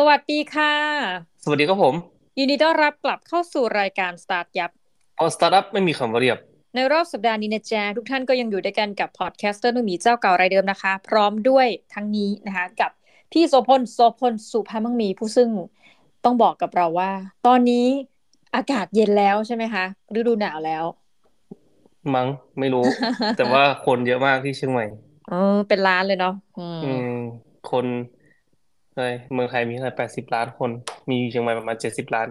วัสดีค่ะสวัสดีครับผมยินดีต้อนรับกลับเข้าสู่รายการสตาร์ทยับพอสตาร์ทอัพไม่มีคำว่าเรียบในรอบสัปดาห์นี้นะจ๊ะทุกท่านก็ยังอยู่ด้วยกันกับพอดแคสเตอร์นุ่มหมีเจ้าเก่ารายเดิมนะคะพร้อมด้วยทั้งนี้นะคะกับพี่โสพลสุภาพมั่งมีผู้ซึ่งต้องบอกกับเราว่าตอนนี้อากาศเย็นแล้วใช่ไหมคะฤดูหนาวแล้วมั้งไม่รู้แต่ว่า คนเยอะมากที่เชียงใหม่เออเป็นล้านเลยเนาะอืมคนอะไรเมืองไทยมีเท่าไหร่80 ล้านคนมีอยู่เชียงใหม่ประมาณ70 ล้าน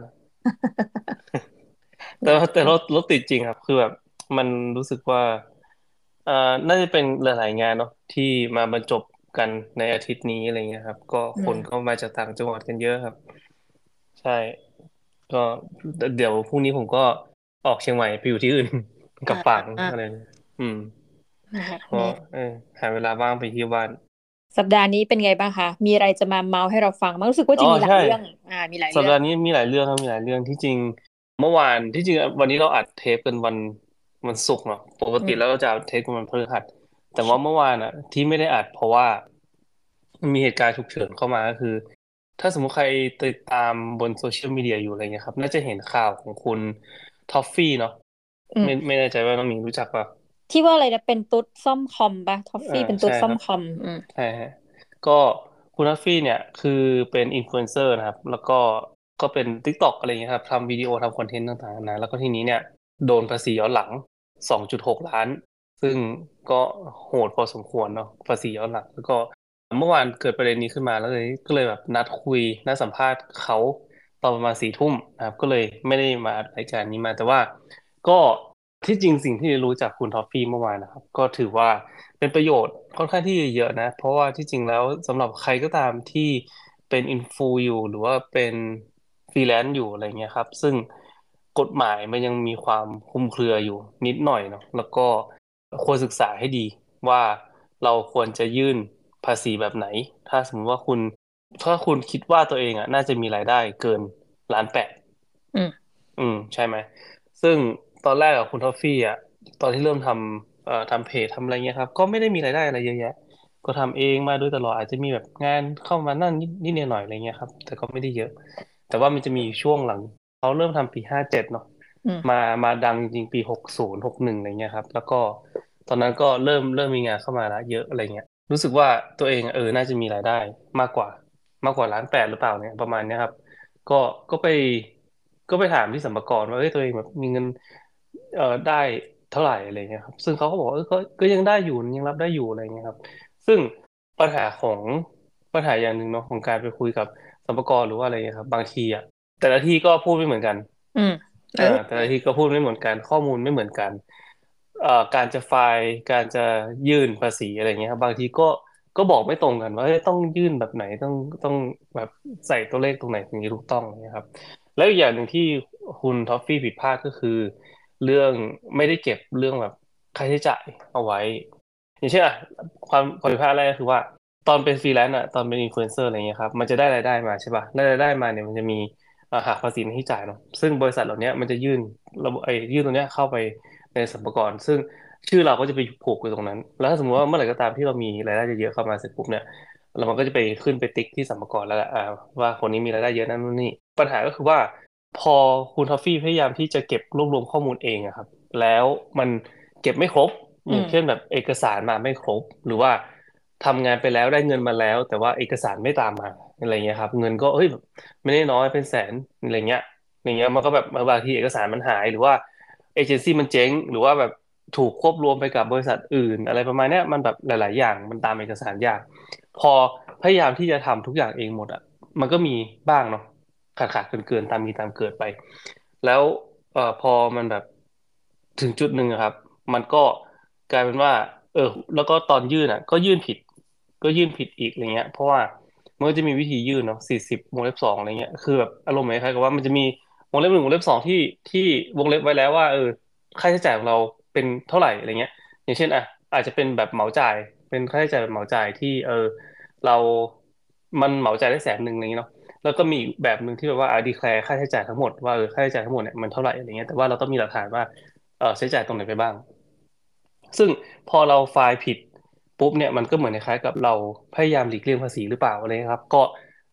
แต่นะว่าแต่รถติดจริงครับคือแบบมันรู้สึกว่าเอ่อน่าจะเป็นหลายๆงานเนาะที่มาบรรจบกันในอาทิตย์นี้อะไรเงี้ยครับก็อืมคนก็มาจากต่างจังหวัดกันเยอะครับใช่ก็เดี๋ยวพรุ่งนี้ผมก็ออกเชียงใหม่ไปอยู่ที่อื่นกับฝางอ่าอะไรเนี่ยอืมนะคะก็นี่หาเวลาว่างไปเที่ยวบ้านสัปดาห์นี้เป็นไงบ้างคะมีอะไรจะมาเมาให้เราฟังมั้งรู้สึกว่าอ๋อจะมีหลายใช่เรื่องมีหลายเรื่องสัปดาห์นี้มีหลายเรื่องครับมีหลายเรื่องที่จริงเมื่อวานที่จริงวันนี้เราอัดเทปกันวันศุกร์เนาะปกติแล้วเราจะอัดเทปกันวันพฤหัสแต่ว่าเมื่อวานอ่ะที่ไม่ได้อัดเพราะว่ามันมีเหตุการณ์ฉุกเฉินเข้ามาก็คือถ้าสมมติใครติดตามบนโซเชียลมีเดียอยู่อะไรเงี้ยครับน่าจะเห็นข่าวของคุณทอฟฟี่เนาะไม่แน่ใจว่าน้องหมีรู้จักป่ะที่ว่าอะไรนะเป็นตุ๊ดซ่อมคอมปะท็อฟฟี่เป็นตุ๊ใช่ครับดซ่อมคอมใช่ฮะก็คุณนัฟฟี่เนี่ยคือเป็นอินฟลูเอนเซอร์นะครับแล้วก็เป็น TikTok อะไรเงี้ยครับทำวิดีโอทำคอนเทนต์ต่างๆนะแล้วก็ทีนี้เนี่ยโดนภาษีย้อนหลัง2.6 ล้านซึ่งก็โหดพอสมควรเนาะภาษีย้อนหลังแล้วก็เมื่อวานเกิดประเด็นนี้ขึ้นมาแล้วเลยก็เลยแบบนัดคุยนัดสัมภาษณ์เขาตอนประมาณ4 ทุ่มนะครับก็เลยไม่ได้มาอัดรายการนี้มาแต่ว่าก็ที่จริงสิ่งที่รู้จากคุณทอฟฟี่เมื่อวานนะครับก็ถือว่า เป็นประโยชน์ค่อนข้างที่จะเยอะนะเพราะว่าที่จริงแล้วสำหรับใครก็ตามที่เป็นอินฟูอยู่หรือว่าเป็นฟรีแลนซ์อยู่อะไรเงี้ยครับซึ่งกฎหมายมันยังมีความคลุมเครืออยู่นิดหน่อยเนาะแล้วก็ควรศึกษาให้ดีว่าเราควรจะยื่นภาษีแบบไหนถ้าสมมติว่าถ้าคุณคิดว่าตัวเองอ่ะน่าจะมีรายได้เกิน1.8 ล้านอืมใช่ไหมซึ่งตอนแรกอะคุณทอฟฟี่อะตอนที่เริ่มทำเพจทำอะไรเงี้ยครับก็ไม่ได้มีรายได้อะไรเยอะแยะก็ทำเองมาโดยตลอดอาจจะมีแบบงานเข้ามานั่นนิดหน่อยๆอะไรเงี้ยครับแต่ก็ไม่ได้เยอะแต่ว่ามันจะมีช่วงหลังเขาเริ่มทำปี 57เนาะอืมมาดังจริงปี60 61อะไรเงี้ยครับแล้วก็ตอนนั้นก็เริ่มมีงานเข้ามาละเยอะอะไรเงี้ยรู้สึกว่าตัวเองน่าจะมีรายได้มากกว่ามากกว่า1.8 ล้านหรือเปล่าเนี่ยประมาณเนี้ยครับ ก็ก็ไปก็ไปถามที่สรรพากรว่าเอ้ยตัวเองแบบมีเงินได้เท่าไหร่อะไรเงี้ยครับซึ่งเขาก็บอกว่าก็ยังได้อยู่ยังรับได้อยู่อะไรเงี้ยครับซึ่งปัญหาของปัญหาอย่างหนึ่งเนาะของการไปคุยกับสรรพากรหรือว่าอะไรเงี้ยครับบางทีอ่ะแต่ละที่ก็พูดไม่เหมือนกันอืมเออแต่ละที่ก็พูดไม่เหมือนกันข้อมูลไม่เหมือนกันการจะไฟล์การจะยื่นภาษีอะไรเงี้ยครับบางทีก็บอกไม่ตรงกันว่าเอ้ยต้องยื่นแบบไหนต้องแบบใส่ตัวเลขตรงไหนถึงจะถูกต้องอะไรเงี้ยครับแล้วอีกอย่างหนึ่งที่คุณท็อฟฟี่ผิดพลาดก็คือเรื่องไม่ได้เก็บเรื่องแบบค่าใช้จ่ายเอาไว้อย่างเช่นความผิดพลาดแรกก็คือว่าตอนเป็นฟรีแลนซ์อะตอนเป็นอินฟลูเอนเซอร์อะไรเงี้ยครับมันจะได้รายได้มาใช่ป่ะได้รายได้มาเนี่ยมันจะมี หักภาษีหน้าที่จ่ายเนาะซึ่งบริษัทเหล่านี้มันจะยื่นระบบยื่นตรงเนี้ยเข้าไปในสรรพากรซึ่งชื่อเราก็จะไปผูกอยู่ตรงนั้นแล้วถ้าสมมติว่าเมื่อไหร่ก็ตามที่เรามีรายได้เยอะๆเข้ามาเสร็จปุ๊บเนี่ยเรามันก็จะไปขึ้นไปติ๊กที่สรรพากรแล้วแหละว่าคนนี้มีรายได้เยอะนั่นนู่นนี่ปัญหาก็คือว่าพอคุณทอฟฟี่พยายามที่จะเก็บรวบรวมข้อมูลเองอะครับแล้วมันเก็บไม่ครบอย่างเช่นอืมแบบเอกสารมาไม่ครบหรือว่าทำงานไปแล้วได้เงินมาแล้วแต่ว่าเอกสารไม่ตามมาอะไรเงี้ยครับเงินก็เอ้ย ไม่ได้น้อยเป็นแสนอะไรเงี้ยอย่างเงี้ยมันก็แบบบางทีเอกสารมันหายหรือว่าเอเจนซี่มันเจ๊งหรือว่าแบบถูกควบรวมไปกับบริษัทอื่นอะไรประมาณเนี้ยมันแบบหลายๆอย่างมันตามเอกสารยากพอพยายามที่จะทำทุกอย่างเองหมดอ่ะมันก็มีบ้างเนาะขาดเกินตามมีตามเกิดไปแล้วพอมันแบบถึงจุดหนึ่งอะครับมันก็กลายเป็นว่าแล้วก็ตอนยื่นอ่ะก็ยื่นผิดอีกอะไรเงี้ยเพราะว่า มันก็จะมีวิธียื่นเนาะ40 วงเล็บ 2อะไรเงี้ยคือแบบอารมณ์ไหมคล้ายกับว่ามันจะมีวงเล็บ 1 วงเล็บ 2ที่วงเล็บไว้แล้วว่าค่าใช้จ่ายของเราเป็นเท่าไหร่อะไรเงี้ยอย่างเช่นอาจจะเป็นแบบเหมาจ่ายเป็นค่าใช้จ่ายแบบเหมาจ่ายที่เรามันเหมาจ่ายได้100,000อะไรเงี้ยเนาะแล้วก็มีอีกแบบหนึ่งที่แบบว่าดีแคลร์ค่าใช้จ่ายทั้งหมดว่าค่าใช้จ่ายทั้งหมดเนี่ยมันเท่าไหร่อะไรเงี้ยแต่ว่าเราต้องมีหลักฐานว่าใช้จ่ายตรงไหนไปบ้าง ซึ่งพอเราไฟล์ผิดปุ๊บเนี่ยมันก็เหมือนคล้ายๆกับเราพยายามหลีกเลี่ยงภาษีหรือเปล่าอะไรครับก็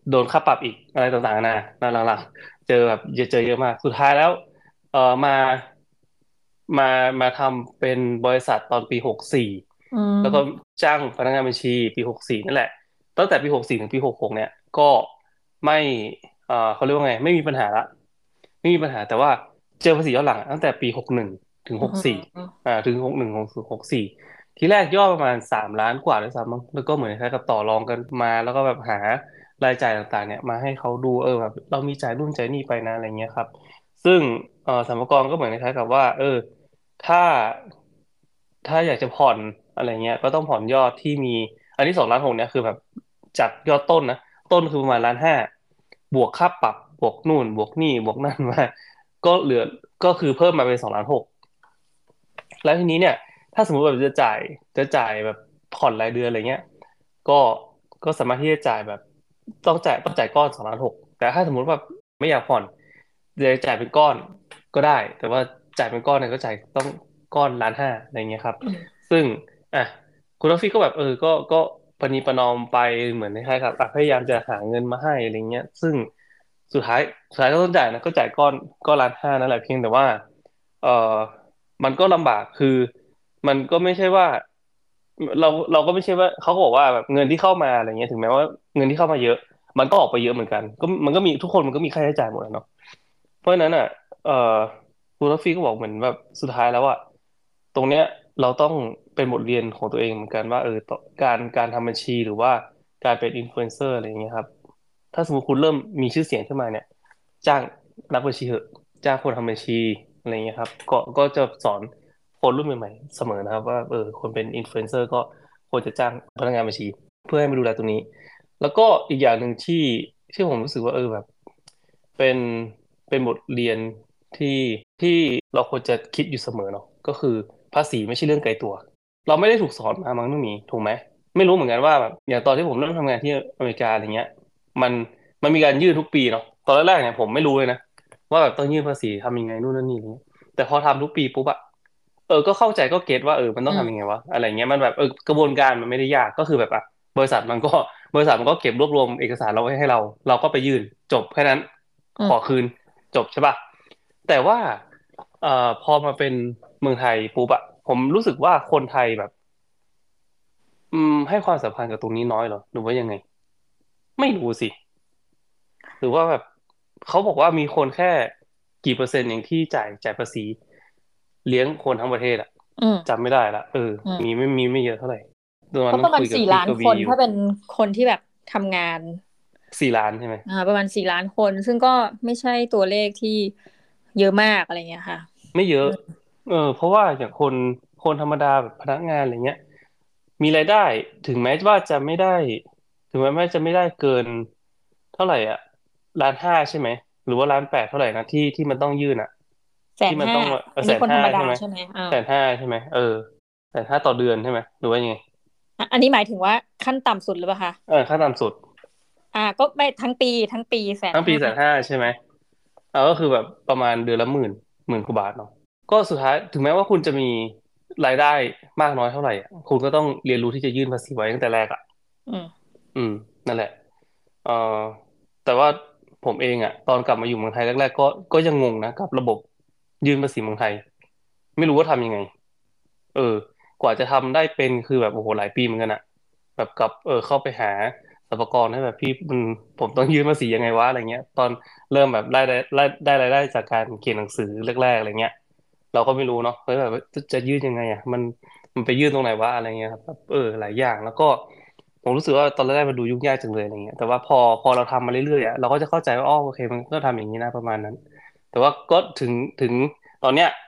โดนค่าปรับอีกอะไรต่างๆนะหลังๆเจอแบบเจอเยอะมากสุดท้ายแล้วมามามาทำเป็นบริษัทตอนปี64 อืแล้วก็มจ้างพนักงานบัญชีปี64นั่นแหละตั้งแต่ปี64ถึงปี66เนี่ยก็ไม่เขาเรียกว่าไงไม่มีปัญหาละไม่มีปัญหาแต่ว่าเจอภาษีย้อนหลังตั้งแต่ปี61ถึงอื 64 มถึง6164 ทีแรกยอดประมาณ3 ล้านกว่าด้วยซ้ำมั้งแล้วก็เหมือนคล้ายกับต่อรองกันมาแล้วก็แบบหารายจ่ายต่างๆเนี่ยมาให้เขาดูแบบเรามีจ่ายนู่นจ่ายนี่ไปนะอะไรเงี้ยครับซึ่งสรรพากรก็เหมือนคล้ายๆกับว่าถ้าถ้าอยากจะผ่อนอะไรเงี้ยก็ต้องผ่อนยอดที่มีอันที่2,6,000เนี่ยคือแบบจากยอดต้นนะต้นคือประมาณ1,5,000บวกค่าปรับบวกนู่นบวกนี่บวกนั่นมาก็เหลือก็คือเพิ่มมาเป็น2,6,000 แล้วทีนี้เนี่ยถ้าสมมติแบบจะจ่ายแบบผ่อนรายเดือนอะไรเงี้ยก็ก็สามารถที่จะจ่ายแบบต้องจ่ายก้อน2,6,000แต่ถ้าสมมติว่าไม่อยากผ่อนจะจ่ายเป็นก้อนก็ได้แต่ว่าจ่ายเป็นก้อนเนี่ยก็จ่ายต้องก้อน1,500,000อะไรเงี้ยครับอืมซึ่งอ่ะคุณออฟฟี่ก็แบบก็ประนีประนอมไปเหมือนคล้ายๆกับพยายามจะหาเงินมาให้อะไรเงี้ยซึ่งสุดท้ายก็ต้องจ่ายนะก็จ่ายก้อน1,500,000นั่นแหละเพียงแต่ว่าเออ มันก็ลำบากคือมันก็ไม่ใช่ว่าเราก็ไม่ใช่ว่าเขาก็บอกว่าแบบเงินที่เข้ามาอะไรเงี้ยถึงแม้ว่าเงินที่เข้ามาเยอะมันก็ออกไปเยอะเหมือนกันก็มันก็มีทุกคนมันก็มีค่าใช้จ่ายหมดอะเนาะเพราะฉะนั้นอ่ะเอ่อคุณรัฟฟี่ก็บอกเหมือนแบบสุดท้ายแล้วอ่ะตรงเนี้ยเราต้องเป็นบทเรียนของตัวเองเหมือนกันว่าต่อการทำบัญชีหรือว่าการเป็นอินฟลูเอนเซอร์อะไรอย่างเงี้ยครับถ้าสมมติคุณเริ่มมีชื่อเสียงขึ้นมาเนี่ยจ้างนักบัญชีเถอะจ้างคนทำบัญชี อะไรเงี้ยครับก็จะสอนคนรุ่นใหม่ๆเสมอนะครับว่าคนเป็นอินฟลูเอนเซอร์ก็ควรจะจ้างพนักงานบัญชีเพื่อให้มาดูแลตรงนี้แล้วก็อีกอย่างหนึ่งที่ผมรู้สึกว่าแบบเป็นเป็นบทเรียนที่ที่เราควรจะคิดอยู่เสมอเนาะก็คือภาษีไม่ใช่เรื่องไกลตัวเราไม่ได้ถูกสอนมามั้งต้องมีถูกไหมไม่รู้เหมือนกันว่าแบบอย่างตอนที่ผมเริ่มทำงานที่อเมริกาอะไรเงี้ยมันมันมีการยื่นทุกปีเนาะตอนแรกๆเนี่ยผมไม่รู้เลยนะว่าแบบต้องยื่นภาษีทำยังไงนู่นนั่นนี่อะไรเงี้ย แต่พอทำทุกปีปุ๊บอะก็เข้าใจก็เก็ตว่ามันต้องทำยังไงอืมวะอะไรเงี้ยมันแบบกระบวนการมันไม่ได้ยากก็คือแบบบริษัทมันก็บริษัทมันก็เก็บรวบรวมเอกสารเราไว้ให้เราก็ไปยื่นจบแค่นั้นอืมขอคืนจบใช่ป่ะแต่ว่าพอมาเป็นเมืองไทยปุ๊บอะผมรู้สึกว่าคนไทยแบบให้ความสำคัญกับตรงนี้น้อยเหรอหรือว่ายังไงไม่รู้สิหรือว่าแบบเขาบอกว่ามีคนแค่กี่เปอร์เซ็นต์เองที่จ่ายภาษีเลี้ยงคนทั้งประเทศอะอืมจำไม่ได้ละอืมมีไม่เยอะเท่าไหร่ตอนนั้นก็ประมาณต้องคุยกับพี่ 4 ล้านคกวีอยู่นถ้าเป็นคนที่แบบทำงาน 4 ล้านใช่ไหมประมาณ4 ล้านคนซึ่งก็ไม่ใช่ตัวเลขที่เยอะมากอะไรเงี้ยค่ะไม่เยอะอืมเพราะว่าอย่างคนธรรมดาแบบพนักงานอะไรเงี้ยมีรายได้ถึงแม้ว่าจะไม่ได้ถึงแม้ว่าจะไม่ได้เกินเท่าไหร่อ่ะ1,500,000ใช่ไหมหรือว่า1,800,000เท่าไหร่นะที่มันต้องยื่นอ่ะที่มัน 150,000 ต้องอันแสนห้านี้คนธรรมดาใช่ไหมใช่ไหม 150,000ใช่ไหม150,000ต่อเดือนใช่ไหมหรือว่ายังไงอันนี้หมายถึงว่าขั้นต่ำสุดหรือเปล่าคะค่าต่ำสุดก็ไม่ทั้งปีแสนทั้งปีห้าแสนห้าใช่ไหมก็คือแบบประมาณเดือนละหมื่นกว่าบาทเนาะก็สุดท้ายถึงแม้ว่าคุณจะมีรายได้มากน้อยเท่าไหร่อะคุณก็ต้องเรียนรู้ที่จะยื่นภาษีไว้ตั้งแต่แรกอ่ะอืมอืมนั่นแหละเอ่อแต่ว่าผมเองอ่ะตอนกลับมาอยู่เมืองไทยแรกๆก็ยังงงนะกับระบบยื่นภาษีเมืองไทยไม่รู้ว่าทำยังไงเออกว่าจะทำได้เป็นคือแบบโอ้โหหลายปีเหมือนกันอ่ะแบบกับเข้าไปหาสรรพากรให้แบบพี่ผมต้องยื่นภาษียังไงวะอะไรเงี้ยตอนเริ่มแบบได้รายได้จากการเขียนหนังสือแรกๆอะไรเงี้ยเราก็ไม่รู้เนาะเฮ้ยแบบจะยื่นยังไงอ่ะมันไปยื่นตรงไหนวะอะไรเงี้ยครับแบบหลายอย่างแล้วก็ผมรู้สึกว่าตอนแรกๆมันดูยุ่งยากจังเลยอะไรเงี้ยแต่ว่าพอเราทำมาเรื่อยๆอ่ะเราก็จะเข้าใจว่าอ๋อโอเคมันก็ทำอย่างนี้นะประมาณนั้นแต่ว่าก็ถึงตอนเนี้ย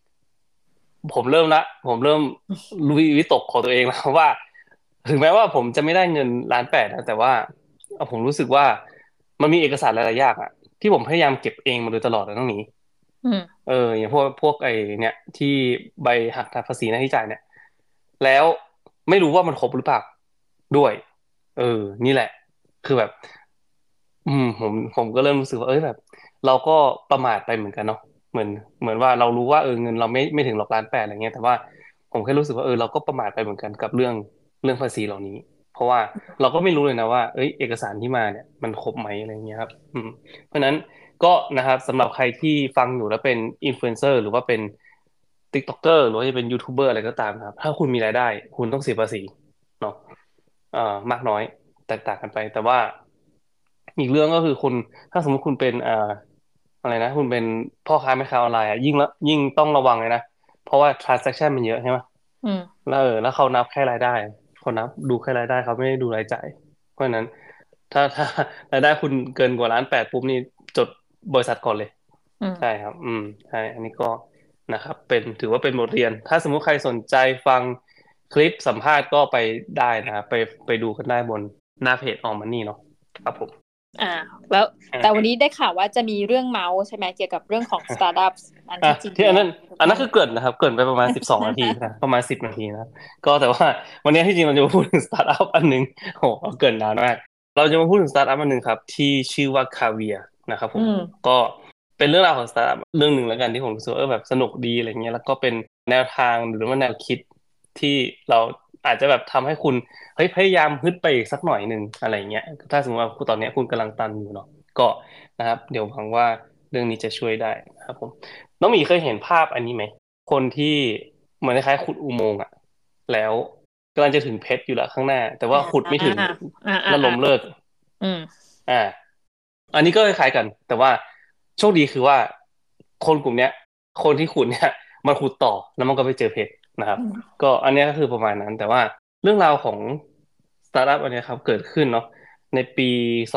ผมเริ่มรู้วิตกของตัวเองแล้วว่าถึงแม้ว่าผมจะไม่ได้เงิน1,800,000นะแต่ว่าผมรู้สึกว่ามันมีเอกสารหลายๆอย่างอ่ะที่ผมพยายามเก็บเองมาโดยตลอดนะน้องหมีอืมอย่างพวกไอ้เนี่ยที่ใบหักภาษีหน้าที่จ่ายเนี่ยแล้วไม่รู้ว่ามันครบหรือเปล่าด้วยเออนี่แหละคือแบบผมก็เริ่มรู้สึกว่าแบบเราก็ประมาทไปเหมือนกันเนาะเหมือนว่าเรารู้ว่าเงินเราไม่ถึงหรอก1,800,000อะไรเงี้ยแต่ว่าผมแค่รู้สึกว่าเราก็ประมาทไปเหมือนกันกับเรื่องภาษีเหล่านี้เพราะว่าเราก็ไม่รู้เลยนะว่าเอ้ยเอกสารที่มาเนี่ยมันครบไหมอะไรเงี้ยครับเพราะฉะนั้นก็นะครับสำหรับใครที่ฟังอยู่แล้วเป็นอินฟลูเอนเซอร์หรือว่าเป็น TikToker หรือว่าจะเป็นยูทูบเบอร์อะไรก็ตามครับถ้าคุณมีรายได้คุณต้องเสียภาษีเนาะมากน้อยแตกต่างกันไปแต่ว่าอีกเรื่องก็คือคุณถ้าสมมติคุณเป็นอะไรนะคุณเป็นพ่อค้าแม่ค้าออนไลน์อ่ะยิ่งต้องระวังเลยนะเพราะว่า transaction มันเยอะใช่ไหมอืมแล้วเขานับแค่รายได้เขานับดูแค่รายได้เขาไม่ได้ดูรายจ่ายเพราะฉะนั้นถ้ารายได้คุณเกินกว่า1.8 ล้านปุ๊บนี่จดบริษัทก่อนเลยอืมใช่ครับใช่อันนี้ก็นะครับเป็นถือว่าเป็นบทเรียนถ้าสมมุติใครสนใจฟังคลิปสัมภาษณ์ก็ไปได้นะครับไปดูกันได้บนหน้าเพจออมมันนี่เนาะครับผมอ่าแล้วแต่วันอ่ะนี้ได้ข่าวว่าจะมีเรื่องเมาส์ใช่ไหมเกี่ยวกับเรื่องของสตาร์ทอัพอันที่จริงแล้วที่อันนั้นทุกท่านอันนั้นคือเกริ่นนะครับเกริ่นไปประมาณ12 นาทีนะประมาณ10 นาทีนะครับก็แต่ว่าวันนี้ที่จริงเราจะมาพูดถึงสตาร์ทอัพอันหนึ่งโหเกริ่นนานมากเราจะมาพูดถึงสตาร์ทอัพอันหนึ่งครับที่ชื่อว่าคาเวียนะครับผมอืมก็เป็นเรื่องราวของสตาร์ทอัพเรื่องหนึ่งแล้วกันที่ผมรู้สึกว่าแบบสนุกดีอะไรเงี้ยแล้วก็เป็นแนวทางหรือว่าแนวคิดที่เราอาจจะแบบทำให้คุณเฮ้ยพยายามฮึดไปอีกสักหน่อยหนึ่งอะไรเงี้ยถ้าสมมติว่าตอนเนี้ยคุณกำลังตันอยู่เนาะก็นะครับเดี๋ยวหวังว่าเรื่องนี้จะช่วยได้นะครับผม น้องหมีเคยเห็นภาพอันนี้ไหมคนที่เหมือนคล้ายๆขุดอุโมงค์อะแล้วกำลังจะถึงเพชรอยู่แล้วข้างหน้าแต่อ่าว่าขุดไม่ถึงแล้วล้มเลิกอืมอ่าอันนี้ก็คล้ายๆกันแต่ว่าโชคดีคือว่าคนกลุ่มเนี้ยคนที่ขุดเนี่ยมันขุดต่อแล้วมันก็ไปเจอเพชรนะครับอืมก็อันเนี้ยก็คือประมาณนั้นแต่ว่าเรื่องราวของสตาร์ทอัพอันเนี้ยครับเกิดขึ้นเนาะในปี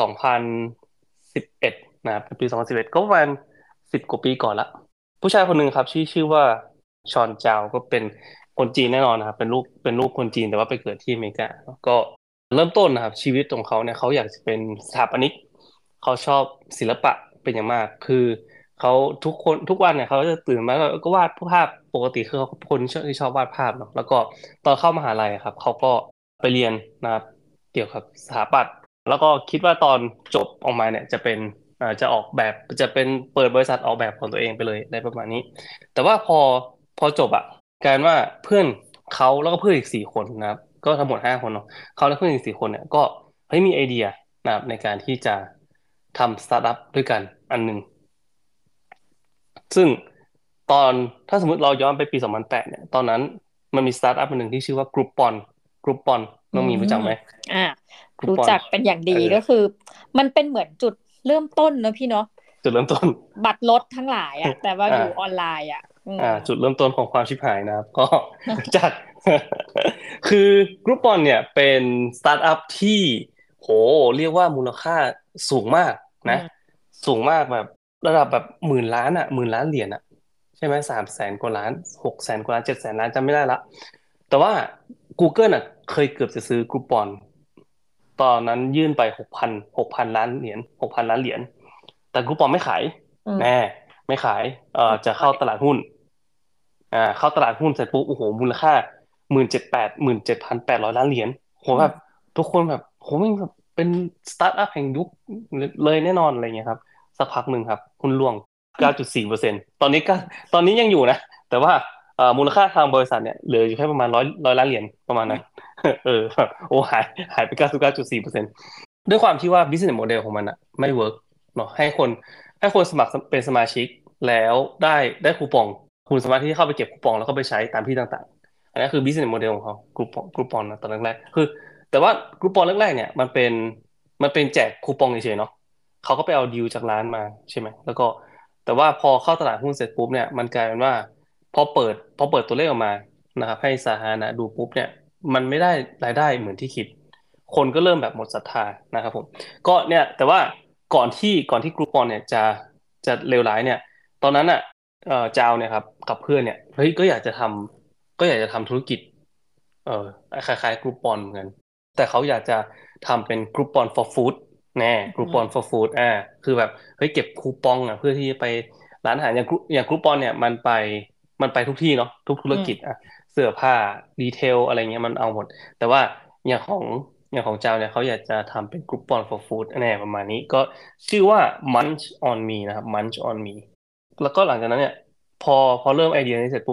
2011นะครับในปี2011ก็ประมาณ10 กว่าปีก่อนละ ผู้ชายคนหนึ่งครับชื่อว่าชอนเจาก็เป็นคนจีนแน่นอนนะครับเป็นลูกคนจีนแต่ว่าไปเกิดที่อเมริกาก็เริ่มต้นนะครับชีวิตของเขาเนี่ยเขาอยากจะเป็นสถาปนิกเขาชอบศิลปะเป็นอย่างมากคือเขาทุกคนทุกวันเนี่ยเขาจะตื่นมาก็วาดภาพปกติคือเขาเป็นคนที่ชอบวาดภาพเนาะแล้วก็ตอนเข้ามหาลัยครับเขาก็ไปเรียนนะครับเกี่ยวกับสถาปัตย์แล้วก็คิดว่าตอนจบออกมาเนี่ยจะเป็น จะออกแบบจะเป็นเปิดบริษัทออกแบบของตัวเองไปเลยอะไรประมาณนี้แต่ว่าพอจบอ่ะกลายเป็นว่าเพื่อนเขาแล้วก็เพื่อนอีก4 คนนะครับก็ทั้งหมด5 คนเนาะเขาและเพื่อนอีก4 คนเนี่ยก็เฮ้ยมีไอเดียนะครับในการที่จะทำสตาร์ทอัพด้วยกันอันหนึ่งซึ่งตอนถ้าสมมติเราย้อนไปปี2008เนี่ยตอนนั้นมันมีสตาร์ทอัพอันหนึ่งที่ชื่อว่ากรุ๊ปปอนอืน้องมีรู้จักมไหมอ่ากรุ๊ปปอนรู้จักเป็นอย่างดีเออก็คือมันเป็นเหมือนจุดเริ่มต้นเนอะพี่เนาะจุดเริ่มต้นบัตรรถทั้งหลายอ่ะแต่ว่าอ่าอยู่ออนไลน์อ่ะอืมจุดเริ่มต้นของความชิบหายนะครับก็จากคือกรุ๊ปบอลเนี่ยเป็นสตาร์ทอัพที่โหเรียกว่ามูลค่าสูงมากนะอืมสูงมากแบบระดับแบบ10,000 ล้านอ่ะ10,000 ล้านเหรียญอ่ะใช่ไหม300,000 กว่าล้าน600,000 กว่าล้าน700,000 ล้านจำไม่ได้ละแต่ว่า Google อ่ะเคยเกือบจะซื้อกรุ๊ปบอลตอนนั้นยื่นไป6,000 ล้านเหรียญ6,000 ล้านเหรียญแต่กรุ๊ปบอลไม่ขายอืมแน่ไม่ขายจะเข้าตลาดหุ้น เข้าตลาดหุ้นเสร็จปุ๊บโอ้โหมูลค่า17,800 ล้านเหรียญโหแบบอืมทุกคนแบบโหมันแบบเป็นสตาร์ทอัพแห่งยุคเลยแน่นอนอะไรเงี้ยครับสักพักหนึ่งครับหุ้นร่วง9.4%ตอนนี้ยังอยู่นะแต่ว่ามูลค่าทางบริษัทเนี่ยเหลืออยู่แค่ประมาณร้อยล้านเหรียญประมาณนั้นแบบโอ้หายไป99.4%ด้วยความที่ว่า business model ของมันอะไม่เวิร์กเนาะให้คนสมัครเป็นสมาชิกแล้วได้คูปอง คุณสามารถที่จะเข้าไปเก็บคูปองแล้วก็ไปใช้ตามที่ต่างๆอันนี้คือ business model ของเขากรุ๊ปปองนะตอนแรกๆคือแต่ว่ากรุ๊ปปองแรกๆเนี่ยมันเป็นแจกคูปองเฉยๆเนาะเขาก็ไปเอาดีลจากร้านมาใช่ไหมแล้วก็แต่ว่าพอเข้าตลาดหุ้นเสร็จปุ๊บเนี่ยมันกลายเป็นว่าพอเปิดตัวเลขออกมานะครับให้สาธารณะดูปุ๊บเนี่ยมันไม่ได้รายได้เหมือนที่คิดคนก็เริ่มแบบหมดศรัทธานะครับผมก็เนี่ยแต่ว่าก่อนที่กรุ๊ปปองเนี่ยจะเลวร้ายเนี่ยตอนนั้นอ่ะ จาวเนี่ยครับกับเพื่อนเนี่ยเฮ้ยก็อยากจะทำธุรกิจเออคล้ายๆกรุ๊ปปอนเหมือนกันแต่เขาอยากจะทำเป็นกรุ๊ปปอน for food แน่กรุ๊ปปอนอืม for food คือแบบเฮ้ยเก็บคูปองเพื่อที่จะไปร้านอาหารอย่างกรุ๊ปปอนเนี่ยมันไปทุกที่เนาะทุกธุรกิจอืมเสื้อผ้าดีเทลอะไรเงี้ยมันเอาหมดแต่ว่าอย่างของอย่างของเจ้าเนี่ยเขาอยากจะทำเป็นกรุ๊ปปอน for food แน่ประมาณนี้ก็ชื่อว่า Munch on Me นะครับ Munch on Me แล้วก็หลังจากนั้นเนี่ยพอพอเริ่มไอเดียนี้เสร็จปุ๊บเนี่ย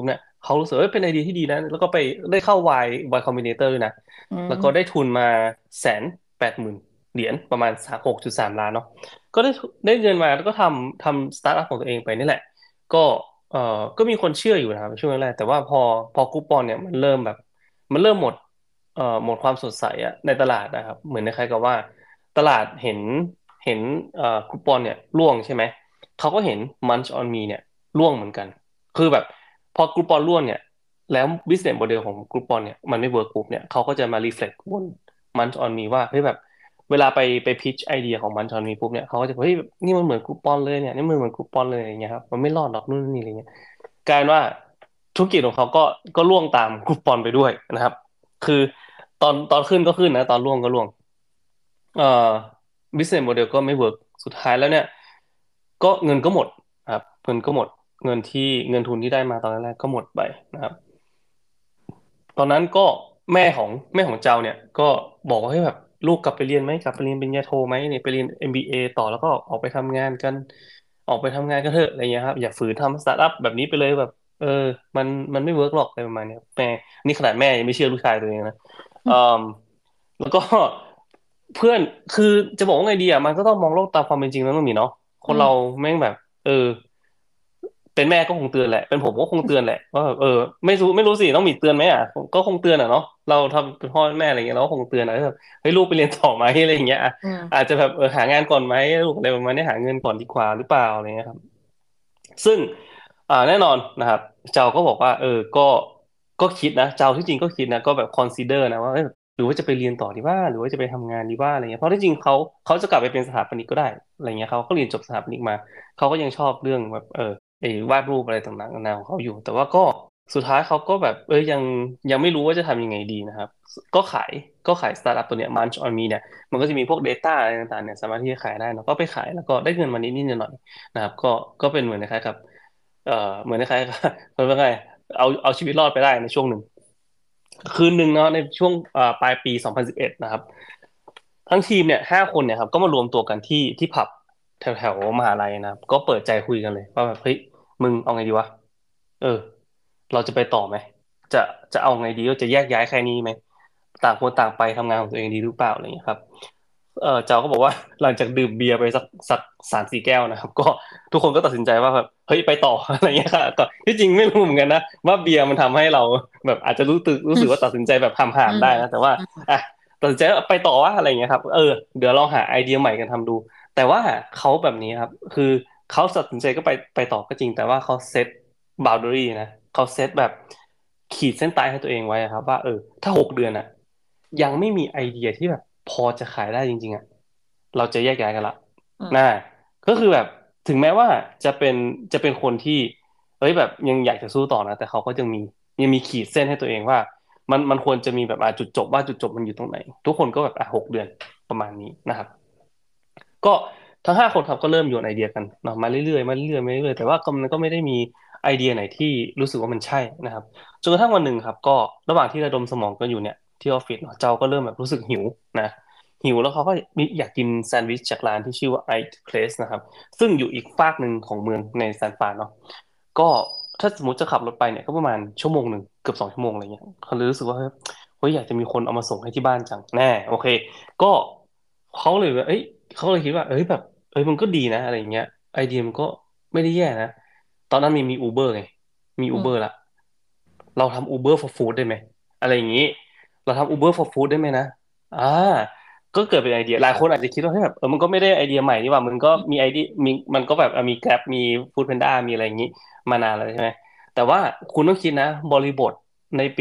เขารู้สึกว่าเป็นไอเดียที่ดีนะแล้วก็ไปได้เข้า Y Combinator ด้วยนะอืแล้วก็ได้มทุนมา180,000 เหรียญประมาณ6.3 ล้านเนาะก็ได้เงินมาแล้วก็ทำสตาร์ทอัพของตัวเองไปนี่แหละก็ก็มีคนเชื่ออยู่นะครับช่วงแรกแต่ว่าพอคูปองเนี่ยมันเริ่มหมดความสดใสอะในตลาดนะครับเหมือนคล้ายๆกับว่าตลาดเห็นคูปองเนี่ยร่วงใช่ไหมเขาก็เห็น Munch on Me เนี่ยร่วงเหมือนกันคือแบบพอกรุ๊ปปอนร่วงเนี่ยแล้ว business model ของกรุ๊ปปอนเนี่ยมันไม่เวิร์กปุ๊บเนี่ยเขาก็จะมา reflect บน Munch on Me ว่าเฮ้ยแบบเวลาไป pitch ไอเดียของ Munch on Me ปุ๊บเนี่ยเขาก็จะบอกเฮ้ยนี่มันเหมือนกรุ๊ปปอนเลยเนี่ยนี่มันเหมือนกรุ๊ปปอนเลยอย่างเงี้ยครับมันไม่รอดหรอกนู่นนี่อะไรเงี้ยกลายเป็นว่าธุรกิจของเขาก็ร่วงตามกรุ๊ปปอนไปด้วยนะครับคือตอนขึ้นก็ขึ้นนะตอนร่วงก็ร่วง เอ่อ business model ก็ไม่เวิร์กสุดท้ายแล้วเนี่ยก็เงินก็หมดครับเงินก็หมดเงินทุนที่ได้มาตอนแรกก็หมดไปนะครับตอนนั้นก็แม่ของเจ้าเนี่ยก็บอกว่าให้แบบลูกกลับไปเรียนไหมกลับไปเรียนปริญญาโทไหมเนี่ยไปเรียน MBA ต่อแล้วก็ออกไปทำงานกันออกไปทำงานกันเถอะอะไรเงี้ยครับอย่าฝืนทำสตาร์ทอัพแบบนี้ไปเลยแบบเออมันไม่เวิร์กหรอกอะไรประมาณเนี้ยแม่นี่ขนาดแม่ยังไม่เชื่อลูกชายตัวเองนะเอ่อ แล้วก็เพื่อนคือจะบอกว่าไงดีอ่ะมันก็ต้องมองโลกตามความเป็นจริงแล้วมันมีเนาะคนเราอืมแม่งแบบเออเป็นแม่ก็คงเตือนแหละเป็นผมก็คงเตือนแหละว่าแบบไม่รู้สิต้องมีเตือนไหมอ่ะก็คงเตือนอ่ะเนาะเราทำเป็นพ่อเป็นแม่อะไรเงี้ยเราก็คงเตือนอะแบบเฮ้ยลูกไปเรียนต่อไหมอะไรอย่างเงี้ยอ่ะอืมอาจจะแบบหางานก่อนไหมลูกอะไรประมาณนี้หาเงินก่อนดีกว่าหรือเปล่าอะไรเงี้ยครับ ซึ่งแน่นอนนะครับเจ้าก็บอกว่าก็คิดนะเจ้าที่จริงก็คิดนะก็แบบคอนซีเดอร์นะว่าหรือว่าจะไปเรียนต่อดีว่าหรือว่าจะไปทำงานดีว่าอะไรเงี้ยเพราะที่จริงเขาจะกลับไปเป็นสถาปนิกก็ได้อะไรเงี้ยเขาก็เรียนจบสถาปนิกมาเขาก็ยังชอบเรื่องแบบไอ้วาดรูปอะไรต่างๆนานาของเขาอยู่แต่ว่าก็สุดท้ายเขาก็แบบยังไม่รู้ว่าจะทำยังไงดีนะครับก็ขายก็ขายสตาร์ทอัพตัวเนี้ย Munch on Me เนี่ยมันก็จะมีพวก Data อะไรต่างๆเนี่ยสามารถที่จะขายได้เนอะก็ไปขายแล้วก็ได้เงินมานิดๆหน่อยๆ นะครับก็เป็นเหมือนคล้ายๆกับเหมือนคล้ายๆกับเรียกว่าไงเอาชีวิตรอดไปได้ในช่วงหนึ่งคืนหนึ่งเนาะในช่วงปลายปี2011นะครับทั้งทีมเนี่ย5 คนเนี่ยครับก็มารวมตัวกันที่ผับแถวมหาลัยนะครับก็เปิดใจคุยกันเลยว่าแบบเฮ้ยมึงเอาไงดีวะเออเราจะไปต่อไหมจะจะเอาไงดีก็จะแยกย้ายแค่นี้ไหมต่างคนต่างไปทำงานของตัวเองดีหรือเปล่าอะไรอย่างเงี้ยครับ เจ้าก็บอกว่าหลังจากดื่มเบียร์ไปสัก3-4 แก้วนะครับก็ทุกคนก็ตัดสินใจว่าแบบเฮ้ยไปต่ออะไรเงี้ยค่ะก็ที่จริงไม่รู้เหมือนกันนะว่าเบียร์มันทำให้เราแบบอาจจะรู้สึกว่าตัดสินใจแบบห่ามอืมๆได้นะแต่ว่าอ่ะตัดสินใจว่าไปต่อว่าอะไรเงี้ยครับเดี๋ยวเราหาไอเดียใหม่กันทำดูแต่ว่าเขาแบบนี้ครับคือเขาตัดสินใจก็ไปต่อก็จริงแต่ว่าเขาเซตบาวเดอรี่นะเขาเซตแบบขีดเส้นตายให้ตัวเองไว้อะครับว่าถ้า6 เดือนอ่ะยังไม่มีไอเดียที่แบบพอจะขายได้จริงๆอ่ะ เราจะแยกย้ายกันละอืมน่าก็คือแบบถึงแม้ว่าจะเป็นคนที่แบบยังอยากจะสู้ต่อนะแต่เขาก็ยังมีขีดเส้นให้ตัวเองว่ามันควรจะมีแบบจุดจบว่าจุดจบมันอยู่ตรงไหนทุกคนก็แบบ6 เดือนประมาณนี้นะครับก็ทั้ง5 คนครับก็เริ่มโยนไอเดียกันเนาะมาเรื่อยๆมาเรื่อยๆมาเรื่อยๆแต่ว่าก็มันก็ไม่ได้มีไอเดียไหนที่รู้สึกว่ามันใช่นะครับจนกระทั่งวันหนึ่งครับก็ระหว่างที่ระดมสมองกันอยู่เนี่ยที่ออฟฟิศเนาะเจ้าก็เริ่มแบบรู้สึกหิวนะ หิวแล้วเขาก็มีอยากกินแซนด์วิชจากร้านที่ชื่อว่า Ike Place นะครับซึ่งอยู่อีกฟากหนึ่งของเมืองในซานฟรานเนาะก็ถ้าสมมติจะขับรถไปเนี่ยก็ประมาณ1 ชั่วโมงเกือบ2 ชั่วโมงอะไรเงี้ยเขาเลยรู้สึกว่าเฮ้ยอยากจะมีคนเอามาส่งให้ที่บ้านจังแน่โอเคก็เขาเลยว่าเขาเลยคิดว่าแบบมันก็ดีนะอะไรเงี้ยไอเดียมันก็ไม่ได้แย่นะตอนนั้นมีอูเบอร์ไงมีอูเบอร์อืมละเราทำ Uber for Food ได้ไหมอะไรอย่างนี้เราทำ Uber for Food ได้ไหมนะอ่า ก็เกิดเป็นไอเดียหลายคนอาจจะคิดว่าเฮ้ยแบบมันก็ไม่ได้ไอเดียใหม่นี่หว่ามันก็มีไอเดียมันก็แบบมี Grab มี Foodpanda มีอะไรอย่างนี้มานานแล้วใช่ไหมแต่ว่าคุณต้องคิดนะบริบทในปี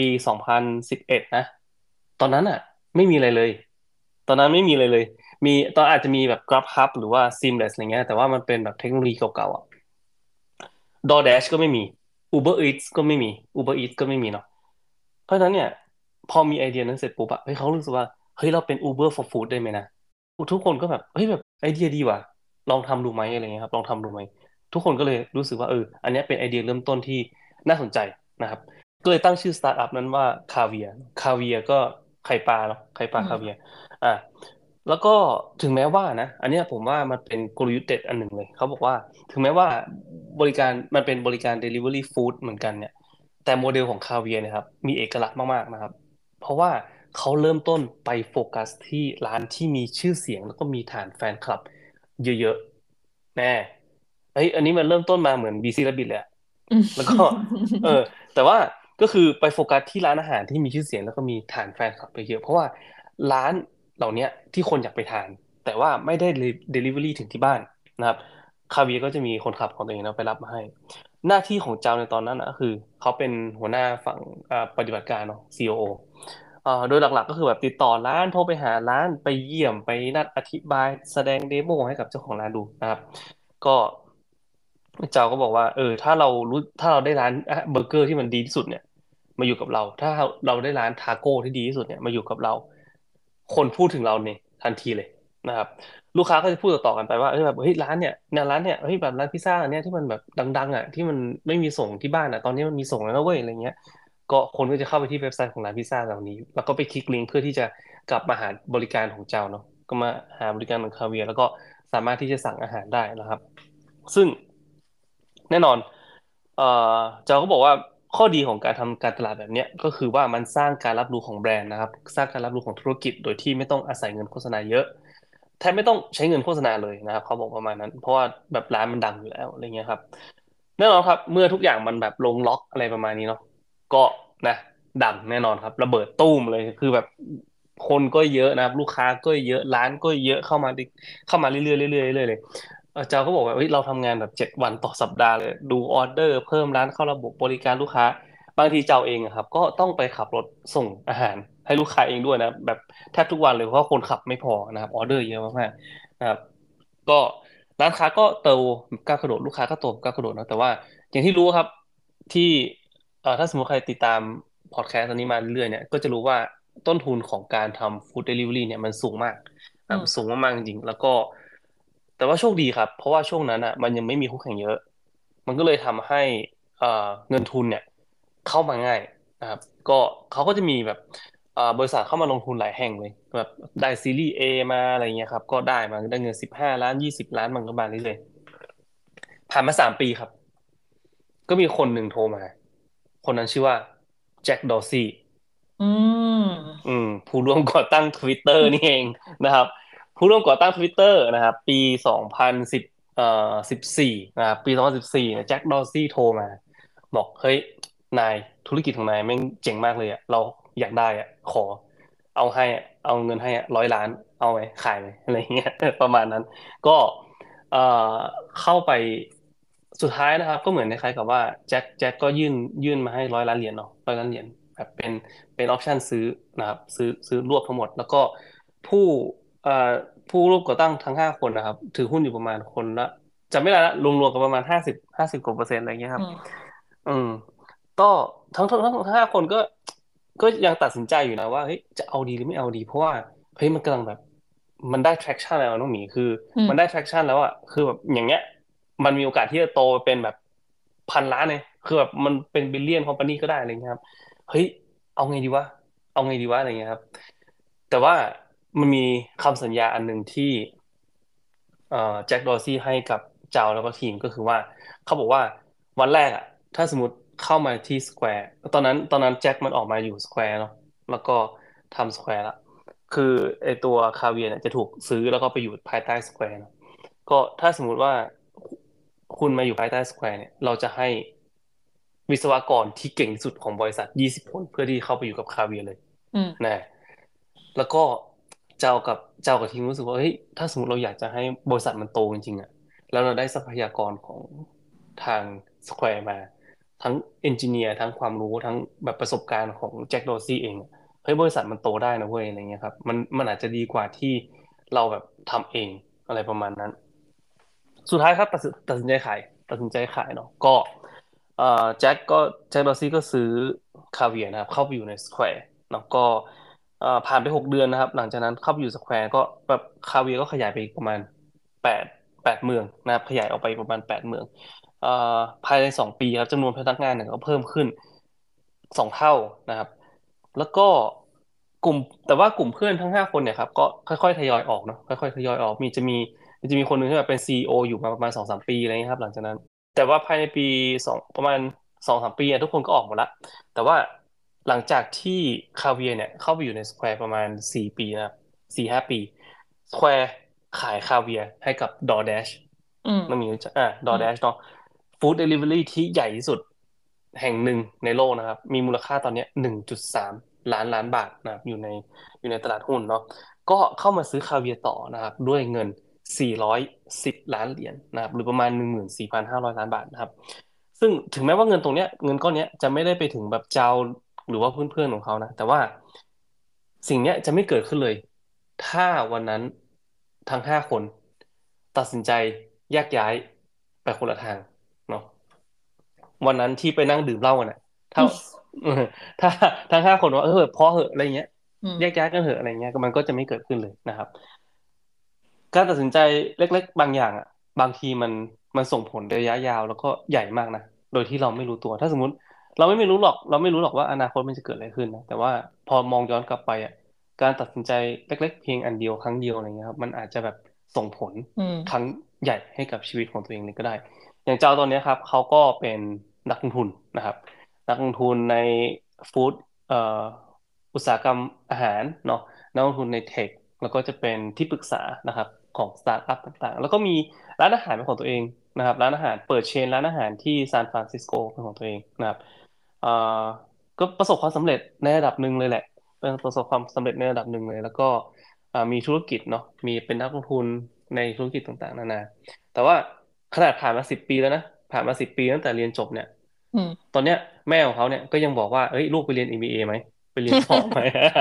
2011นะตอนนั้นอ่ะไม่มีอะไรเลยตอนนั้นไม่มีอะไรเลยตอนอาจจะมีแบบ GrabHub หรือว่า Seamless อะไรเงี้ยแต่ว่ามันเป็นแบบเทคโนโลยีเก่าๆอ่ะ DoorDash ก็ไม่มี Uber Eats ก็ไม่มี Uber Eats ก็ไม่มีเนาะเพราะฉะนั้นเนี่ยพอมีไอเดียนั้นเสร็จปุ๊บอะเขารู้สึกว่าเฮ้ยเราเป็น Uber for Food ได้ไหมนะทุกคนก็แบบแบบไอเดียดีว่ะลองทำดูไหมอะไรเงี้ยครับลองทำดูไหมทุกคนก็เลยรู้สึกว่าอันเนี้ยเป็นไอเดียเริ่มต้นที่น่าสนใจนะครับก็เลยตั้งชื่อสตาร์ทอัพนั้นว่าคาเวียก็ไข่ปลาเนาะไข่ปอืลาคาเวียมอ่ะแล้วก็ถึงแม้ว่านะอันเนี้ยผมว่ามันเป็นกลยุทธ์เด็ดอันหนึ่งเลยเขาบอกว่า ถึงแม้ว่ามันเป็นบริการ Delivery Food เหมือนกันเนี่ยแต่โมเดลของคาเวียนะครับมีเอกลักษณ์มากๆนะครับเพราะว่าเขาเริ่มต้นไปโฟกัสที่ร้านที่มีชื่อเสียงแล้วก็มีฐานแฟนคลับเยอะๆแน่เฮ้ยอันนี้มันเริ่มต้นมาเหมือนบีซีและบิดเลยอะอืมแล้วก็เออแต่ว่าก็คือไปโฟกัสที่ร้านอาหารที่มีชื่อเสียงแล้วก็มีฐานแฟนคลับไปเยอะเพราะว่าร้านเหล่านี้ที่คนอยากไปทานแต่ว่าไม่ได้เดลิเวอรี่ถึงที่บ้านนะครับคาเวียก็จะมีคนขับของตัวเองนะไปรับมาให้ หน้าที่ของเจ้าในตอนนั้นนะก็คือเขาเป็นหัวหน้าฝั่งปฏิบัติการเนาะ COO โดยหลักๆก็คือแบบติดต่อร้านโทรไปหาร้านไปเยี่ยมไปนัดอธิบายแสดงเดโมให้กับเจ้าของร้านดูนะครับก็เจ้าก็บอกว่าถ้าเราได้ร้านเบอร์เกอร์ที่มันดีที่สุดเนี่ยมาอยู่กับเราถ้าเราได้ร้านทาโก้ที่ดีที่สุดเนี่ยมาอยู่กับเราคนพูดถึงเราเนี่ยทันทีเลยนะครับ ลูกค้าก็จะพูดต่อๆกันไปว่าแบบเฮ้ยร้านเนี่ยร้านเนี่ยเฮ้ยแบบร้านพิซซ่าอันเนี้ยที่มันแบบดังๆอ่ะที่มันไม่มีส่งที่บ้านอ่ะตอนนี้มันมีส่งแล้วนะเว้ยอะไรเงี้ยก็คนก็จะเข้าไปที่เว็บไซต์ของร้านพิซซ่าเหล่านี้แล้วก็ไปคลิกลิงก์เพื่อที่จะกลับมาหาบริการของเจ้าเนาะก็มาหาบริการของคาเวียร์แล้วก็สามารถที่จะสั่งอาหารได้นะครับซึ่งแน่นอนเอ่อเจ้าก็บอกว่าข้อดีของการทำการตลาดแบบเนี้ยก็คือว่ามันสร้างการรับรู้ของแบรนด์นะครับสร้างการรับรู้ของธุรกิจโดยที่ไม่ต้องอาศัยเงินโฆษณาเยอะ แทบไม่ต้องใช้เงินโฆษณาเลยนะครับเขาบอกประมาณนั้นเพราะว่าแบบร้านมันดังอยู่แล้วอะไรเงี้ยครับแน่นอนครับเมื่อทุกอย่างมันแบบลงล็อกอะไรประมาณนี้เนาะก็นะดังแน่นอนครับระเบิดตู้มเลยคือแบบคนก็เยอะนะครับลูกค้าก็เยอะร้านก็เยอะเข้ามาเรื่อยๆเรื่อยๆเรื่อยๆเลยเจ้าก็บอกว่าเฮ้ยเราทำงานแบบ7 วันต่อสัปดาห์เลยดูออเดอร์เพิ่มร้านเข้าระบบบริการลูกค้า บางทีเจ้าเองอะครับก็ต้องไปขับรถส่งอาหารให้ลูกค้าเองด้วยนะแบบแทบทุกวันเลยเพราะว่าคนขับไม่พอนะครับออเดอร์เยอะมากๆนะครับก็ร้านค้าก็โตก้าวกระโดดลูกค้าก็โตก้าวกระโดดนะแต่ว่าอย่างที่รู้ครับที่ถ้าสมมติใครติดตามพอดแคสต์อันนี้มาเรื่อยๆเนี่ยก็จะรู้ว่าต้นทุนของการทำฟู้ดเดลิเวอรี่เนี่ยมันสูงมากอืมสูงมากๆจริงๆแล้วก็แต่ว่าโชคดีครับเพราะว่าช่วงนั้นอ่ะมันยังไม่มีคู่แข่งเยอะมันก็เลยทำให้เงินทุนเนี่ย เข้ามาง่ายนะครับก็เขาก็จะมีแบบบริษัทเข้ามาลงทุนหลายแห่งเลยแบบได้ซีรีส์ A มาอะไรเงี้ยครับก็ได้เงิน15 ล้าน20 ล้านมันก็มาเรื่อยๆผ่านมา3 ปีครับก็มีคนหนึ่งโทรมาคนนั้นชื่อว่าแจ็คดอร์ซี่อืมผู้ร่วมก่อตั้ง Twitter นี่เองนะครับผู้ร่วมก่อตั้ง Twitter นะครับปี201014นะครับปี2014เนี่ยแจ็คดอร์ซี่โทรมาบอกเฮ้ยนายธุรกิจของนายแม่งเจ๋งมากเลยอ่ะเราอยากได้อ่ะขอเอาให้อะเอาเงินให้100 ล้านเอาไหมขายไหมอะไรเงี้ยประมาณนั้นก็เอ่อเข้าไปสุดท้ายนะครับก็เหมือนคล้ายๆกับว่าแจ็คก็ยื่นมาให้100 ล้านเหรียญเนาะ100 ล้านเหรียญแบบเป็นออปชันซื้อนะครับซื้อรวบทั้งหมดแล้วก็ผู้เอ่อผู้ร่วมก่อตั้งทั้ง5 คนนะครับถือหุ้นอยู่ประมาณคนละจำไม่ได้ละรวมๆกันประมาณ50กว่าเปอร์เซ็นต์อะไรเงี้ยครับอืมอืมก็ทั้ง 5 คนก็ยังตัดสินใจอยู่นะว่าเฮ้ยจะเอาดีหรือไม่เอาดีเพราะว่าเฮ้ยมันกำลังแบบมันได้ traction แล้วน้องหมีคือมันได้อืม traction แล้วอะคือแบบอย่างเงี้ยมันมีโอกาสที่จะโตเป็นแบบ1,000 ล้านเลยคือแบบมันเป็นบิลเลียนคอมพานีก็ได้อะไรเงี้ยครับ เฮ้ยเอาไงดีวะเอาไงดีวะอะไรเงี้ยครับแต่ว่ามันมีคำสัญญาอันหนึ่งที่แจ็คดอร์ซี่ให้กับเจ้าแล้วก็ทีมก็คือว่าเขาบอกว่าวันแรกอ่ะถ้าสมมติเข้ามาที่สแควร์ตอนนั้นแจ็คมันออกมาอยู่สแควร์เนาะแล้วก็ทำสแควร์ละคือไอตัวคาเวียร์เนี่ยจะถูกซื้อแล้วก็ไปอยู่ภายใต้สแควร์เนาะก็ถ้าสมมุติว่าคุณมาอยู่ภายใต้สแควร์เนี่ยเราจะให้วิศวกรที่เก่งที่สุดของบริษัท20 คนเพื่อที่เข้าไปอยู่กับคาเวียร์เลยอืมนะแล้วก็เจ้ากับทีมรู้สึกว่าเฮ้ยถ้าสมมติเราอยากจะให้บริษัทมันโตจริงๆอ่ะแล้วเราได้ทรัพยากรของทางสแควร์มาทั้งเอนจิเนียร์ทั้งความรู้ทั้งแบบประสบการณ์ของแจ็คดอร์ซี่เองอะเฮ้ยบริษัทมันโตได้นะเว้ยอะไรเงี้ยครับมันอาจจะดีกว่าที่เราแบบทำเองอะไรประมาณนั้น สุดท้ายครับตัดสินใจขายเนาะก็เอ่อแจ็คดอร์ซี่ก็ซื้อคาเวียนะครับเข้าไปอยู่ในสแควร์เนาะก็ผ่านไป6 เดือนนะครับหลังจากนั้นเข้าไปอยู่สแควร์ก็แบบคาเวียก็ขยายไปอีกประมาณแปดแปดเมืองนะครับขยายออกไปประมาณ8 เมืองเอ่อภายใน2 ปีครับจำนวนพนักงานเนี่ยก็เพิ่มขึ้น2 เท่านะครับแล้วก็กลุ่มแต่ว่ากลุ่มเพื่อนทั้ง5 คนเนี่ยครับก็ค่อยๆทยอยออกเนาะค่อยๆทยอยออกมันจะมีคนหนึ่งที่แบบเป็นซีอีโออยู่มาประมาณ2-3 ปีอะไรเงี้ยครับหลังจากนั้นแต่ว่าภายในปีประมาณ 2-3 ปีทุกคนก็ออกหมดละแต่ว่าหลังจากที่คาเวียเนี่ยเข้าไปอยู่ในสแควร์ประมาณ4 ปีนะครับ4-5 ปีสแควร์ขายคาเวียให้กับ DoorDash อืมน้องหมีรู้จักอืม DoorDash เนาะฟู้ดเดลิเวอรี่ที่ใหญ่ที่สุดแห่งหนึ่งในโลกนะครับมีมูลค่าตอนเนี้ย1.3 ล้านล้านบาทนะครับอยู่ในตลาดหุ้นเนาะ ก็เข้ามาซื้อคาเวียร์ต่อนะครับด้วยเงิน410 ล้านเหรียญนะครับหรือประมาณ14,500 ล้านบาทนะครับซึ่งถึงแม้ว่าเงินก้อนเนี้ยจะไม่ได้ไปถึงแบบเจ้าหรือว่าเพื่อนๆของเขานะแต่ว่าสิ่งเนี้ยจะไม่เกิดขึ้นเลยถ้าวันนั้นทั้ง5 คนตัดสินใจแยกย้ายไปคนละทางเนาะวันนั้นที่ไปนั่งดื่มเหล้ากันอ่ะถ้า เออถ้าทั้ง5 คนว่าพอเหอะอะไรเงี้ยอืมแยกย้ายกันเหอะอะไรเงี้ยมันก็จะไม่เกิดขึ้นเลยนะครับ การตัดสินใจเล็กๆบางอย่างอ่ะบางทีมันส่งผลระยะยาวแล้วก็ใหญ่มากนะโดยที่เราไม่รู้ตัวถ้าสมมติเราไม่รู้หรอกว่าอนาคตมันจะเกิดอะไรขึ้นนะแต่ว่าพอมองย้อนกลับไปอ่ะการตัดสินใจเล็กๆเพียงอันเดียวครั้งเดียวอะไรเงี้ยครับมันอาจจะแบบส่งผลอืมครั้งใหญ่ให้กับชีวิตของตัวเองเลยก็ได้อย่างเจ้าตอนเนี้ยครับเขาก็เป็นนักลงทุนนะครับนักลงทุนในฟู้ดเอ่ออุตสาหกรรมอาหารเนาะ นักลงทุนในเทคแล้วก็จะเป็นที่ปรึกษานะครับของสตาร์ทอัพต่างๆแล้วก็มีร้านอาหารเป็นของตัวเองนะครับร้านอาหารเปิดเชนร้านอาหารที่ซานฟรานซิสโกเป็นของตัวเองนะครับเอ่อก็ประสบความสำเร็จในระดับหนึ่งเลยแหละเป็นประสบความสำเร็จในระดับหนึ่งเลยแล้วก็มีธุรกิจเนาะมีเป็นนักลงทุนในธุรกิจต่างๆนานาแต่ว่าขนาดผ่านมา10 ปีแล้วนะผ่านมา10 ปีตั้งแต่เรียนจบเนี่ยอืมตอนเนี้ยแม่ของเขาเนี่ยก็ยังบอกว่าเอ้ยลูกไปเรียน MBA ไหม ไปเรียนต่อไหม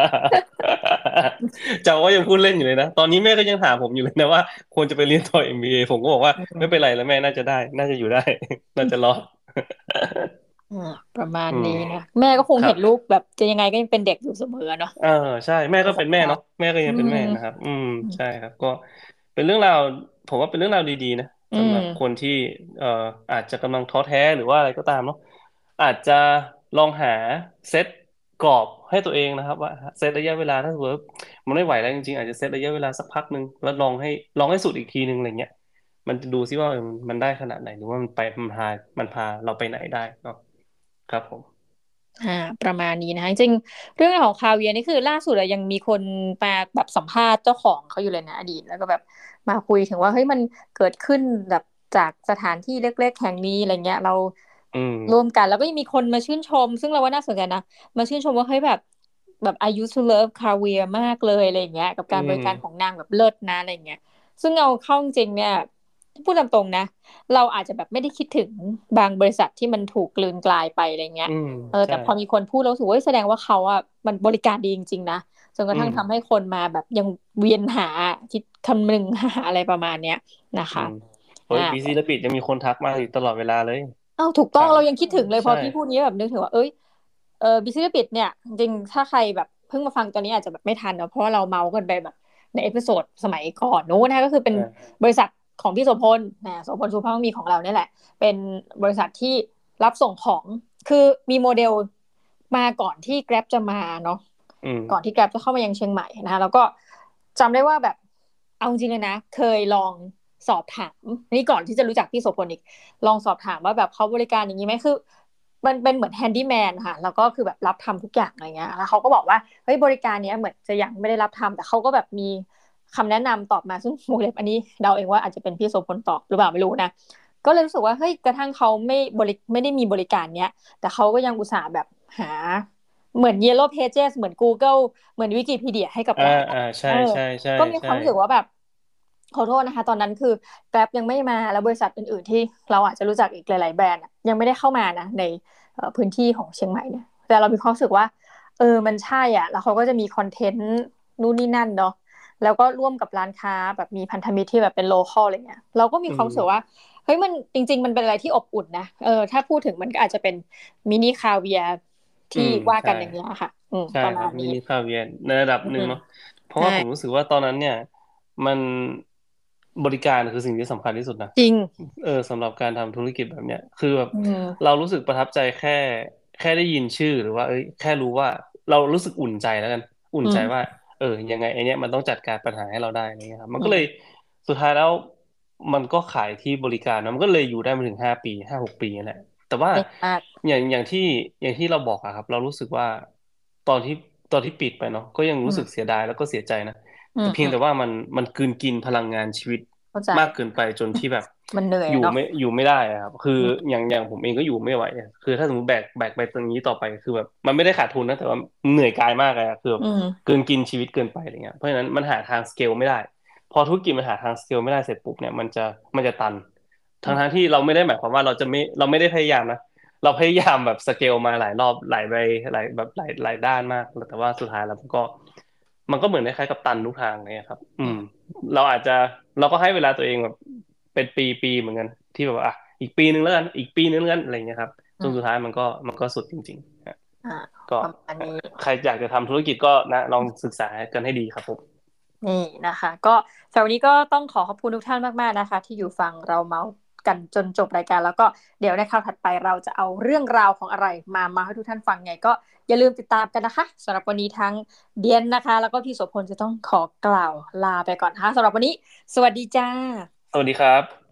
เจ้าว่ายังพูดเล่นอยู่เลยนะ ตอนนี้แม่ก็ยังถามผมอยู่เลยนะว่าควรจะไปเรียนต่อ MBA ผมก็บอกว่าอืไม่เป็นไรมแล้วแม่น่าจะได้น่าจะอยู่ได้น่าจะรอดอ่าประมาณอืมนี้นะแม่ก็คงครับเห็นลูกแบบจะยังไงก็ยังเป็นเด็กอยู่เสมอเนาะเออใช่แม่ในก็เป็นแม่เนาะสายตาแม่ก็อืยังเป็นมแม่นะครับใช่ครับก็เป็นเรื่องราวผมว่าเป็นเรื่องราวดีๆนะอืสำหรับคนมที่เอ่ออาจจะกำลังท้อแท้หรือว่าอะไรก็ตามเนาะอาจจะลองหาเซตกรอบให้ตัวเองนะครับว่าเซตระยะเวลาถ้าสมมติว่ามันไม่ไหวแล้วจริงๆอาจจะเซตระยะเวลาสักพักหนึ่งแล้วลองให้สุดอีกทีหนึ่งอะไรเงี้ยมันจะดูซิว่ามันได้ขนาดไหนหรือว่ามันพาเราไปไหนได้เนาะครับผมอ่าประมาณนี้นะคะจริงๆเรื่องของคาเวียร์นี่คือล่าสุดอะยังมีคนมาแบบสัมภาษณ์เจ้าของเขาอยู่เลยนะอดีตแล้วก็แบบมาคุยถึงว่าเฮ้ยมันเกิดขึ้นแบบจากสถานที่เล็กๆแห่งนี้อะไรเงี้ยเราอืมร่วมกันแล้วก็ยังมีคนมาชื่นชมซึ่งเราว่าน่าสนใจนะมาชื่นชมว่าเฮ้ยแบบ I used to love Career มากเลยอะไรอย่างเงี้ยกับอืการบริการของมนางแบบเลิศนะอะไรอย่างเงี้ยซึ่งเอาเข้าจริงๆเนี่ยพูดตามตรงนะเราอาจจะแบบไม่ได้คิดถึงบางบริษัทที่มันถูกกลืนกลายไปอะไรเงี้ยอืมใช่แต่พอมีคนพูดแล้วรู้สึกว่าเฮ้ยแสดงว่าเขาอ่ะมันบริการดีจริงๆนะจนกระอืมทั่งทำให้คนมาแบบยังเวียนหาคิดคำนึงหาอะไรประมาณเนี้ยนะคะอืมโอ้อ่ายบีซีแลปิดยังมีคนทักมาอยู่ตลอดเวลาเลยเอ้าถูกต้องถามเรายังคิดถึงเลยพอใช่พี่พูดนี้แบบนึกถึงว่าเอ้ยบิสซิปิดเนี่ยจริงๆถ้าใครแบบเพิ่งมาฟังตอนนี้อาจจะแบบไม่ทันเนาะเพราะว่าเราเมาส์กันไปแบบในเอพิโซดสมัยก่อนนู้นนะก็คือเป็นอ่าบริษัทของพี่โสพลนะโสพลชูพมีของเราเนี่ยแหละเป็นบริษัทที่รับส่งของคือมีโมเดลมาก่อนที่ Grab จะมาเนาะอืมก่อนที่แกร็บจะเข้ามายังเชียงใหม่นะคะแล้วก็จำได้ว่าแบบเอาจริงเลยนะเคยลองสอบถามนี่ก่อนที่จะรู้จักพี่โสพลอีกลองสอบถามว่าแบบเขาบริการอย่างนี้ไหมคือมันเป็นเหมือนแฮนดี้แมนค่ะแล้วก็คือแบบรับทำทุกอย่างอะไรเงี้ยแล้วเขาก็บอกว่าเฮ้ยบริการเนี้ยเหมือนจะยังไม่ได้รับทำแต่เขาก็แบบมีคำแนะนำตอบมาซึ่งวงเล็บอันนี้เดาเองว่าอาจจะเป็นพี่โสพลตอบหรือเปล่าไม่รู้นะก็เลยรู้สึกว่าเฮ้ยกระทั่งเขาไม่ได้มีบริการเนี้ยแต่เขาก็ยังอุตส่าห์แบบหา เหมือน Yellow Pages เหมือน Google เหมือนวิกิพีเดียให้กับอ่าเราใช่เออใช่ใช่ใช่ก็มีความรู้สึกว่าแบบขอโทษนะคะตอนนั้นคือ Grab ยังไม่มาแล้วบริษัทอื่นๆที่เราอาจจะรู้จักอีกหลายๆแบรนด์อะยังไม่ได้เข้ามานะในพื้นที่ของเชียงใหม่เนี่ยแต่เรามีความรู้สึกว่ามันใช่อ่ะแล้วเขาก็จะมีคอนเทนต์นู่นนี่นั่นเนาะแล้วก็ร่วมกับร้านค้าแบบมีพันธมิตรที่แบบเป็นโลคอลอะไรเงี้ยเราก็มีอืมความรู้สึกว่าเฮ้ยมันจริงๆมันเป็นอะไรที่อบอุ่นนะถ้าพูดถึงมันก็อาจจะเป็นมินิคาเวียที่อืมว่าใช่กันอย่างเงี้ยค่ะใช่ครับมิประมาณนี้นิคาเวียร์ในระดับอืมหนึ่งเนาะเพราะใช่ว่าผมรู้สึกว่าตอนนั้นเนี่ยมันบริการคือสิ่งที่สำคัญที่สุดนะจริงสำหรับการทำธุรกิจแบบเนี้ยคือแบบอืเรามรู้สึกประทับใจแค่ได้ยินชื่อหรือว่าแค่รู้ว่าเรารู้สึกอุ่นใจแล้วกันอุ่นใจว่าอืมยังไงไอเนี้ยมันต้องจัดการปัญหาให้เราได้อะไรเงี้ยครับมันก็เลยอืมสุดท้ายแล้วมันก็ขายที่บริการนะมันก็เลยอยู่ได้มาถึง5 ปี5-6 ปีนั่นแหละแต่ว่าเก่งมากอย่างที่เราบอกอะครับเรารู้สึกว่าตอนที่ตอนที่ปิดไปเนาะก็ยังรู้สึกเสียอืมดายแล้วก็เสียใจนะอืมอืมแต่เพียงแต่ว่ามันกลืนกินพลังงานชีวิตเข้าใจมากเกินไปจนที่แบบมันเหนื่อยอยู่เนาะไม่ได้อะครับคืออืมอย่างผมเองก็อยู่ไม่ไหวอะคือถ้าสมมติแบกไปตรงนี้ต่อไปคือแบบมันไม่ได้ขาดทุนนะแต่ว่าเหนื่อยกายมากเลยอะคือแบบอืมกลืนกินชีวิตเกินไปอะไรเงี้ยเพราะฉะนั้นมันหาทางสเกลไม่ได้พอธุรกิจมันหาทางสเกลไม่ได้เสร็จปุ๊บเนี่ยมันจะตันทั้งที่เราไม่ได้หมายความว่าเราไม่ได้พยายามนะ เราพยายามแบบสเกลมาหลายรอบหลายใบหลายแบบหลายด้านมากแต่ว่าสุดท้ายแล้วมันก็เหมือนคล้ายๆกับตันทุกทางเลยครับเราอาจจะเราก็ให้เวลาตัวเองแบบเป็นปีเหมือนกันที่แบบว่าอ่ะอีกปีนึงแล้วกันอีกปีนึงแล้วกันอะไรเงี้ยครับจนสุดท้ายอืมมันก็สุดจริงๆฮะอ่าก็ประมาณนี้ใครอยากจะทำธุรกิจก็นะลองศึกษากันให้ดีครับผมนี่นะคะก็สำหรับวันนี้ก็ต้องขอขอบคุณทุกท่านมากๆนะคะที่อยู่ฟังเราเมาส์กันจนจบรายการแล้วก็เดี๋ยวในคราวถัดไปเราจะเอาเรื่องราวของอะไรมาให้ทุกท่านฟังไงก็อย่าลืมติดตามกันนะคะสำหรับวันนี้ทั้งเดียนนะคะแล้วก็พี่โสพลจะต้องขอกล่าวลาไปก่อนนะคะสำหรับวันนี้สวัสดีจ้าสวัสดีครับ